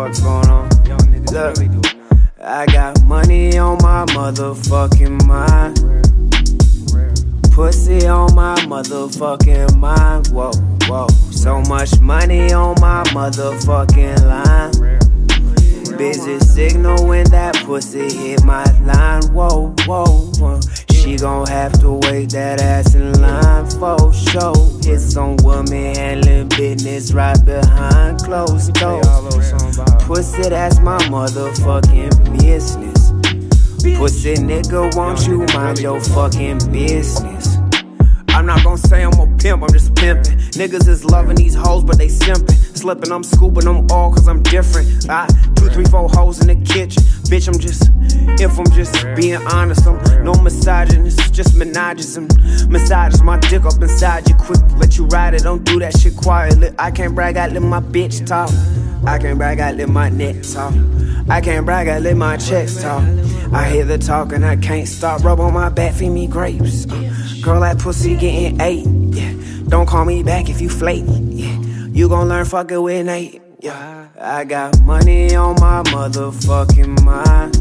fuck's going on. Look, I got money on my motherfucking mind. Pussy on my motherfucking mind. Whoa, whoa. So much money on my motherfucking line. Busy signal when that pussy hit my line. Whoa, whoa, whoa. She gon' have to wait that ass in line for sure. It's some woman handling business right behind closed doors. Pussy, that's my motherfucking business. Pussy nigga, won't you mind your fucking business? I'm not gon' say I'm a pimp, I'm just pimpin'. Niggas is loving these hoes, but they simpin'. Slippin', I'm scooping them all, cause I'm different. 2, 3, 4 hoes in the kitchen. Bitch, if I'm just being honest, I'm no misogynist, just menagism. Massages my dick up inside you quick, let you ride it, don't do that shit quietly. I can't brag, I let my bitch talk. I can't brag, I let my neck talk. I can't brag, I let my checks talk. I hear the talk and I can't stop. Rub on my back, feed me grapes. Girl, that pussy getting ate. Yeah. Don't call me back if you flake. Yeah. You gon' learn fucking with Nate. Yeah. I got money on my motherfucking mind.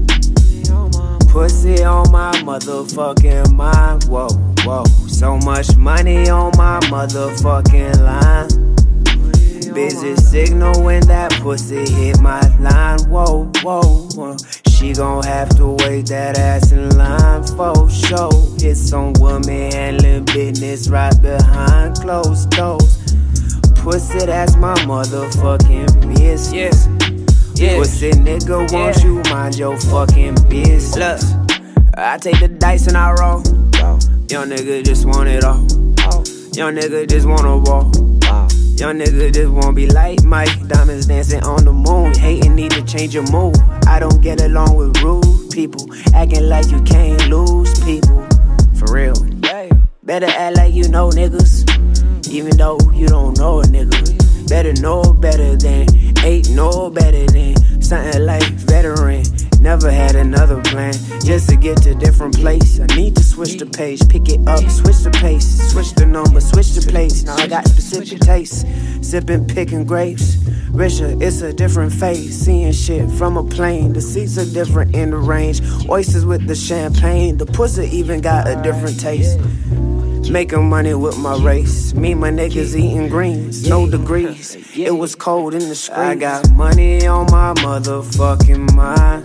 Pussy on my motherfucking mind. Whoa, whoa. So much money on my motherfucking line. Busy signal when that pussy hit my line. Whoa, whoa, whoa. She gon' have to wait that ass in line for sure. It's some woman handling business right behind closed doors. Pussy, that's my motherfucking business. Yeah. Pussy nigga, won't you mind your fucking business? Look, I take the dice and I roll. Young nigga just want it all. Young nigga just wanna walk. Young nigga just wanna be like Mike. Diamonds dancing on the moon. Hating need to change your mood. I don't get along with rude people. Acting like you can't lose people. For real. Better act like you know niggas. Even though you don't know a nigga. Better know better than. Ain't no better than. Something like veteran. Never had another plan. Just to get to a different place. I need to switch the page. Pick it up, switch the pace. Switch the number, switch the place. Now I got specific tastes. Sipping, picking grapes. Richer, it's a different phase. Seeing shit from a plane. The seats are different in the range. Oysters with the champagne. The pussy even got a different taste. Making money with my race. Me and my niggas eating greens. No degrees. It was cold in the streets. I got money on my motherfucking mind.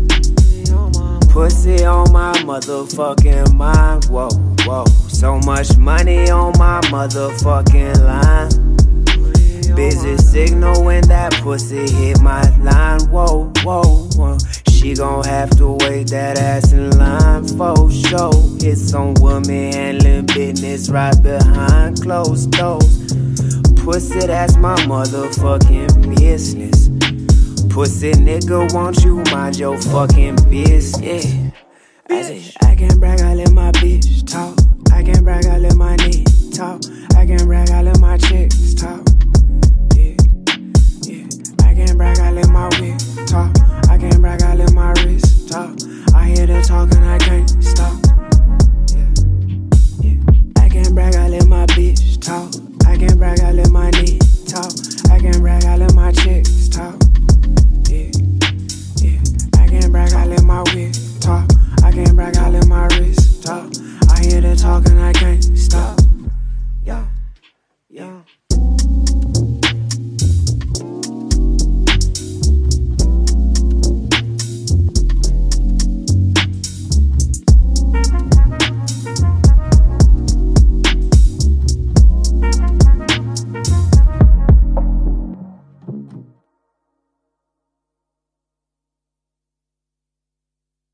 Pussy on my motherfucking mind. Whoa, whoa. So much money on my motherfucking line. Busy signal when that pussy hit my line. Whoa, whoa, whoa. She gon' have to wait that ass in line for sure. It's some woman handling business right behind closed doors. Pussy, that's my motherfucking business. Pussy nigga, won't you mind your fucking business? I say, I can't brag, I let my bitch talk. I can't brag, I let my nigga talk. I can't brag, I let my chicks talk. Yeah, yeah. I can't brag, I let my wig talk. I can't brag, I let my wrist talk. I hear the talk and I can't stop. Yeah, yeah. I can't brag, I let my bitch talk. I can't brag, I let my nigga talk. I can't brag, I let my chicks talk. Yeah, yeah. I can't brag, I let my wig talk. I can't brag, I let my wrist talk. I hear the talk and I can't stop. Yeah, yeah.